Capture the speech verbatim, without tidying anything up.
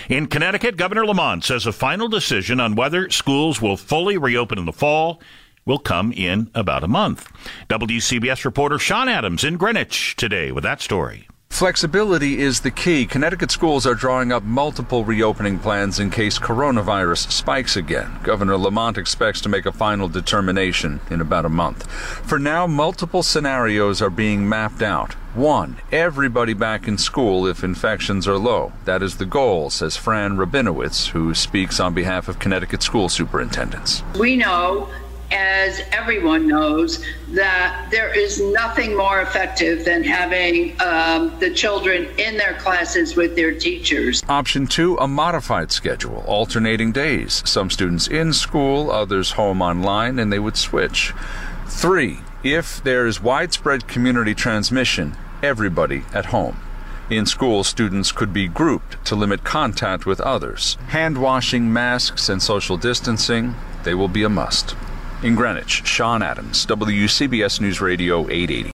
In Connecticut, Governor Lamont says a final decision on whether schools will fully reopen in the fall will come in about a month. W C B S reporter Sean Adams in Greenwich today with that story. Flexibility is the key. Connecticut schools are drawing up multiple reopening plans in case coronavirus spikes again. Governor Lamont expects to make a final determination in about a month. For now, multiple scenarios are being mapped out. One, everybody back in school if infections are low. That is the goal, says Fran Rabinowitz, who speaks on behalf of Connecticut school superintendents. We know, as everyone knows, that there is nothing more effective than having um, the children in their classes with their teachers. Option two, a modified schedule, alternating days. Some students in school, others home online, and they would switch. Three, if there's widespread community transmission, everybody at home. In school, students could be grouped to limit contact with others. Hand washing, masks, and social distancing, they will be a must. In Greenwich, Sean Adams, W C B S News Radio eight eighty.